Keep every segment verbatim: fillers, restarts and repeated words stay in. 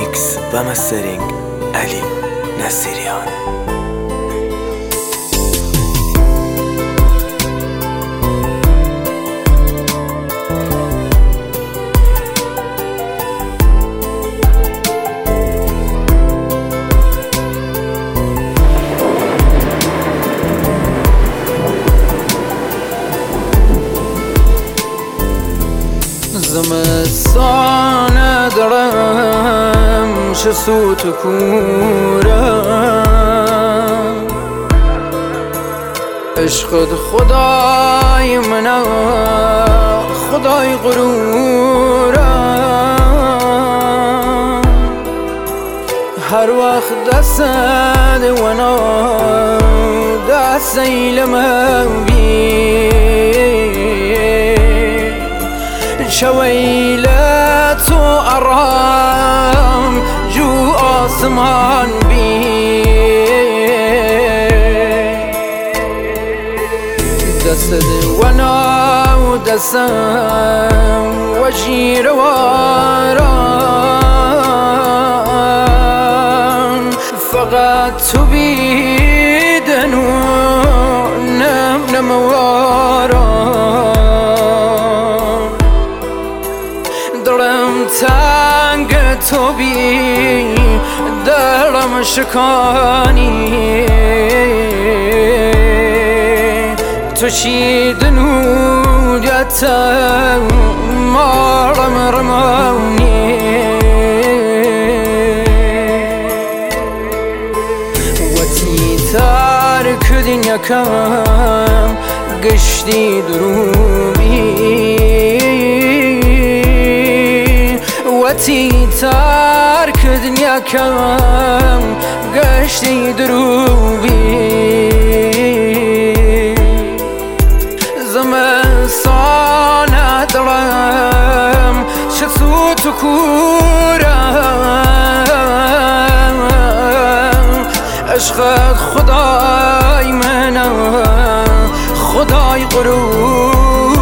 میکس و مسترینگ علی نصیریان. زمستان دارم چه سوت و کورم، عشقت خدای منم خدای غرورم. هر وقت دستت ونا دست ایلم بی شويلت وأرام جو آسمان بي دسد وانا ودسم وجير واران فقط تبيدن ونم نمواران. دلم تنگ تو بی دلم شکانی، تو چی دنودیتم مارم رمانی. وتی ترک دنیا کم گشتی دروبی، وتی ترک دنیا کم گشتی دروبی. زمستان دلم چه سوت و کورم، عشقت خدای منم خدای غرورم.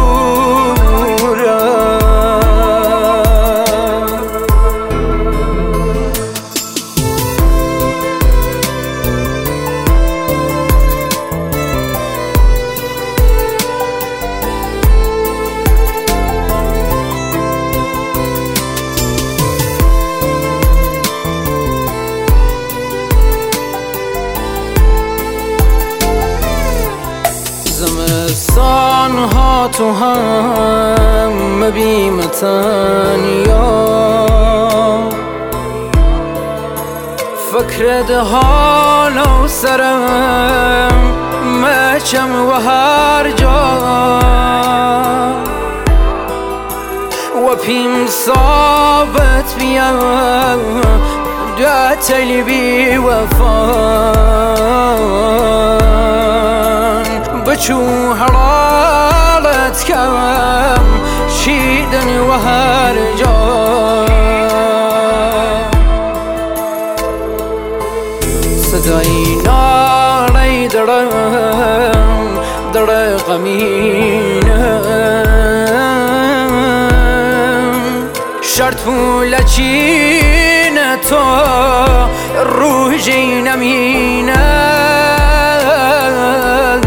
زمستان ها تو هم بیمتن یا فکرت حال و سرم مچم و هر جا و پیم ثابت بیام دعتلی بی وفان. بچو حرارت کم شیدن و هر جا صدای نالی درم در غمینم، شرط پول چین تو روحی نمینم.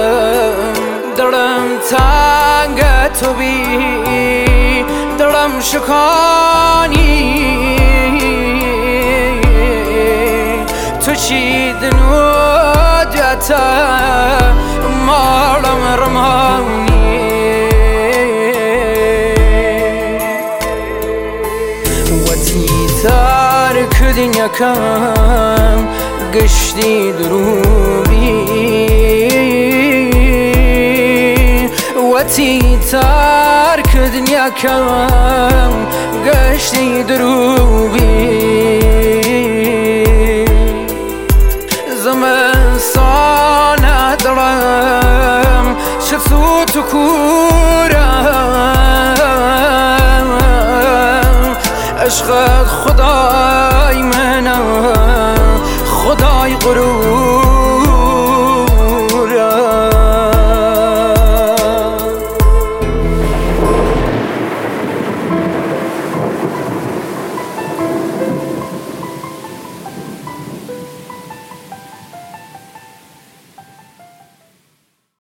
دلم تنگ تو بی دلم شکانی، تو چی دنودیتم مارم رمانی. وتی ترک دنیا کم گشتی دروبی، وتی ترک دنیا کم گشتی دروبی.